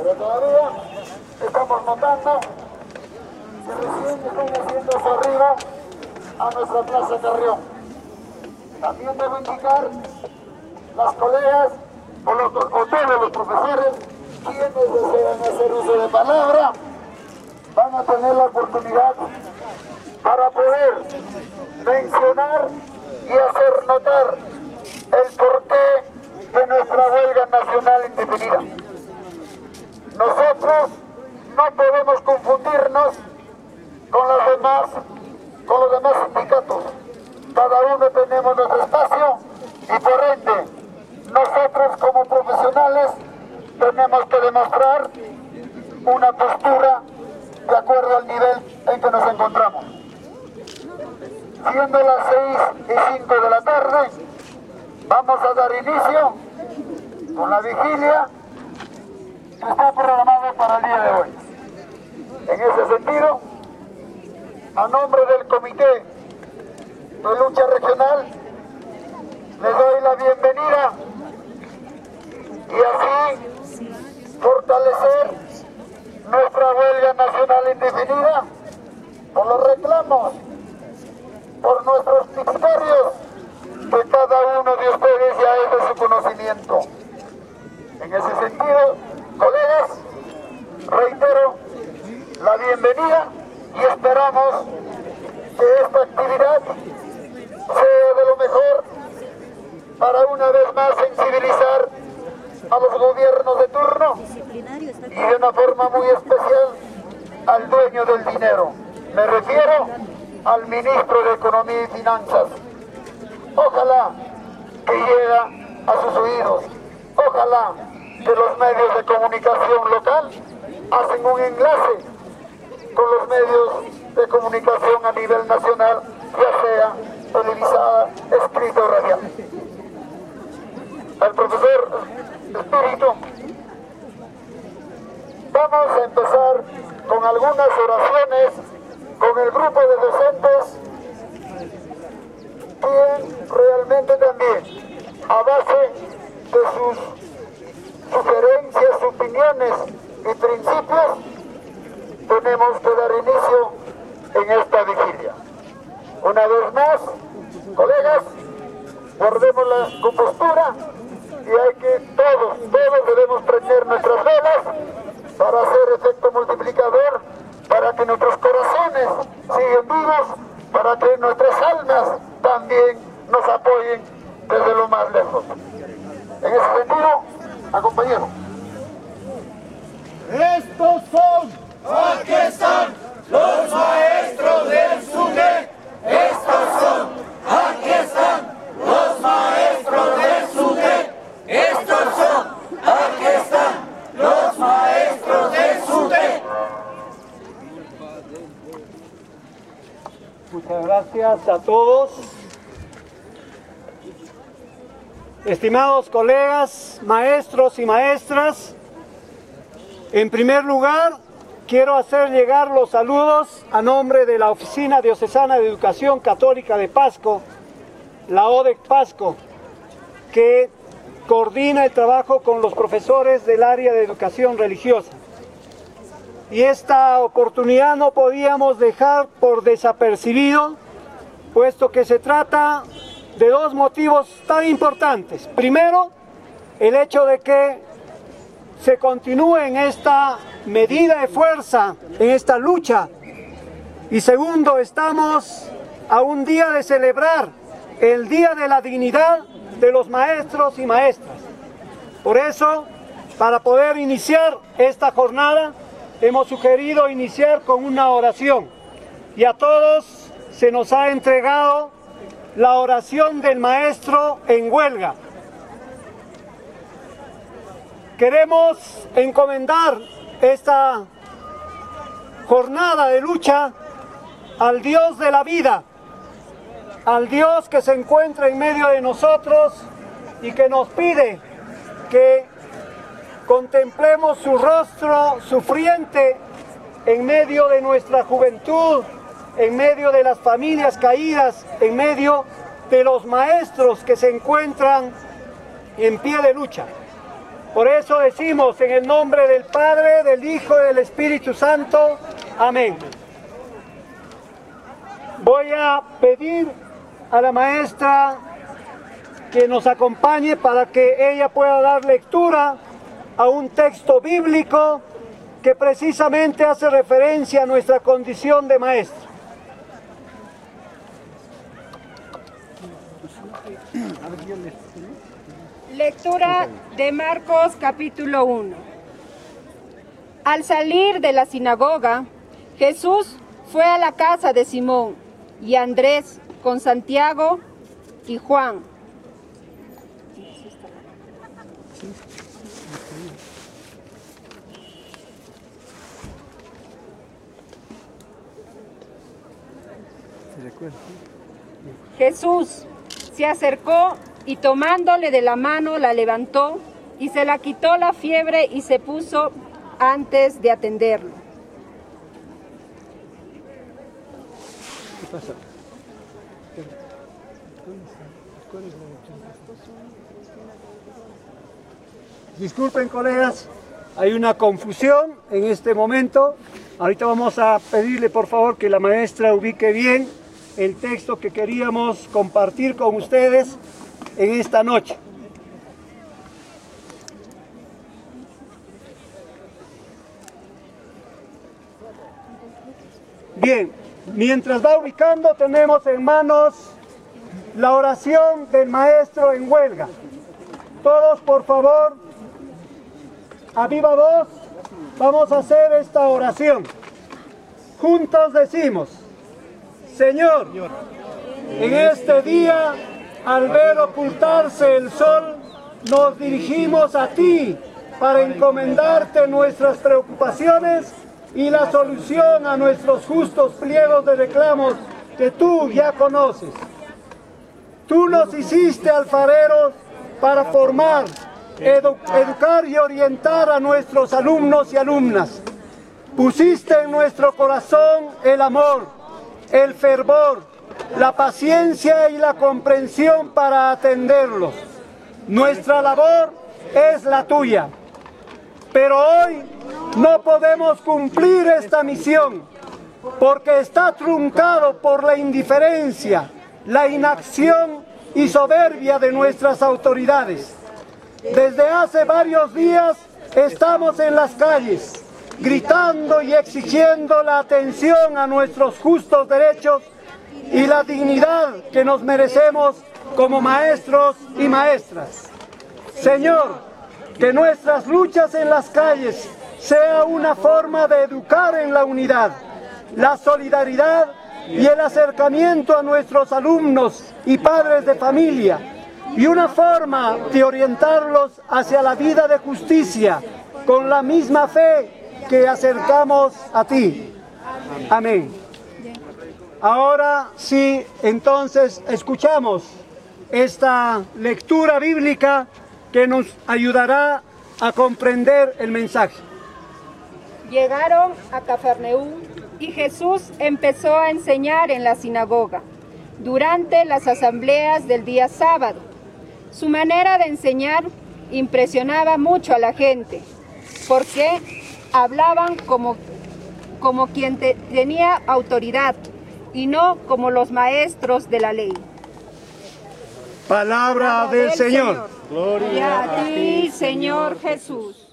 pero todavía estamos notando que recién están haciendo hacia arriba a nuestra Plaza Carrión. También debo indicar las colegas o todos los profesores quienes desean hacer uso de palabra van a tener la oportunidad para poder mencionar y hacer notar el porqué de nuestra huelga nacional indefinida. Nosotros no podemos confundirnos con los demás sindicatos. Cada uno tenemos nuestro espacio y por ende nosotros como profesionales tenemos que demostrar una postura de acuerdo al nivel en que nos encontramos. Siendo las 6:05 de la tarde, vamos a dar inicio con la vigilia que está programada para el día de hoy. En ese sentido, a nombre del Comité de Lucha Regional, les doy la bienvenida y así fortalecer nuestra huelga nacional indefinida por los reclamos, por nuestros territorios, que cada uno de ustedes ya es de su conocimiento. En ese sentido, colegas, reitero la bienvenida y esperamos que esta actividad sea de lo mejor para una vez más sensibilizar a los gobiernos de turno y de una forma muy especial al dueño del dinero. Me refiero al ministro de Economía y Finanzas. Ojalá que llegue a sus oídos. Ojalá que los medios de comunicación local hacen un enlace con los medios de comunicación a nivel nacional, ya sea televisada, escrita o radial. Al profesor Espíritu, vamos a empezar con algunas oraciones con el grupo de docentes, quien realmente también, a base de sus sugerencias, opiniones y principios, tenemos que dar inicio en esta vigilia. Una vez más, colegas, guardemos la compostura y hay que todos debemos prender nuestras velas para hacer efecto multiplicador, para que nuestros corazones sigan vivos, para que nuestras almas también nos apoyen desde lo más lejos. En ese sentido, acompañemos. Estos son, aquí están, los maestros del SUTEC. Estos son, aquí están, los maestros del SUTEC. Estos son, aquí están, los maestros del SUTEC. Muchas gracias a todos. Estimados colegas, maestros y maestras, en primer lugar, quiero hacer llegar los saludos a nombre de la Oficina Diocesana de Educación Católica de Pasco, la ODEC Pasco, que coordina el trabajo con los profesores del área de educación religiosa. Y esta oportunidad no podíamos dejar por desapercibido, puesto que se trata de dos motivos tan importantes. Primero, el hecho de que se continúe en esta medida de fuerza, en esta lucha. Y segundo, estamos a un día de celebrar el Día de la Dignidad de los maestros y maestras. Por eso, para poder iniciar esta jornada, hemos sugerido iniciar con una oración. Y a todos se nos ha entregado la oración del maestro en huelga. Queremos encomendar esta jornada de lucha al Dios de la vida, al Dios que se encuentra en medio de nosotros y que nos pide que contemplemos su rostro sufriente en medio de nuestra juventud, en medio de las familias caídas, en medio de los maestros que se encuentran en pie de lucha. Por eso decimos en el nombre del Padre, del Hijo y del Espíritu Santo. Amén. Voy a pedir a la maestra que nos acompañe para que ella pueda dar lectura a un texto bíblico que precisamente hace referencia a nuestra condición de maestro. Lectura de Marcos capítulo 1. Al salir de la sinagoga, Jesús fue a la casa de Simón y Andrés con Santiago y Juan. Jesús se acercó y tomándole de la mano la levantó y se la quitó la fiebre y se puso antes de atenderlo. ¿Qué pasa? Disculpen, colegas, hay una confusión en este momento. Ahorita vamos a pedirle por favor que la maestra ubique bien el texto que queríamos compartir con ustedes en esta noche. Bien, mientras va ubicando, tenemos en manos la oración del maestro en huelga. Todos, por favor, a viva voz, vamos a hacer esta oración. Juntos decimos: Señor, en este día, al ver ocultarse el sol, nos dirigimos a ti para encomendarte nuestras preocupaciones y la solución a nuestros justos pliegos de reclamos que tú ya conoces. Tú nos hiciste alfareros para formar, educar y orientar a nuestros alumnos y alumnas. Pusiste en nuestro corazón el amor, el fervor, la paciencia y la comprensión para atenderlos. Nuestra labor es la tuya. Pero hoy no podemos cumplir esta misión porque está truncado por la indiferencia, la inacción y soberbia de nuestras autoridades. Desde hace varios días estamos en las calles, gritando y exigiendo la atención a nuestros justos derechos y la dignidad que nos merecemos como maestros y maestras. Señor, que nuestras luchas en las calles sea una forma de educar en la unidad, la solidaridad y el acercamiento a nuestros alumnos y padres de familia, y una forma de orientarlos hacia la vida de justicia con la misma fe que acercamos a ti. Amén. Ahora sí, entonces escuchamos esta lectura bíblica que nos ayudará a comprender el mensaje. Llegaron a Cafarnaúm y Jesús empezó a enseñar en la sinagoga durante las asambleas del día sábado. Su manera de enseñar impresionaba mucho a la gente, porque hablaban como quien tenía autoridad y no como los maestros de la ley. Palabra del Señor. Gloria a ti, Señor Jesús.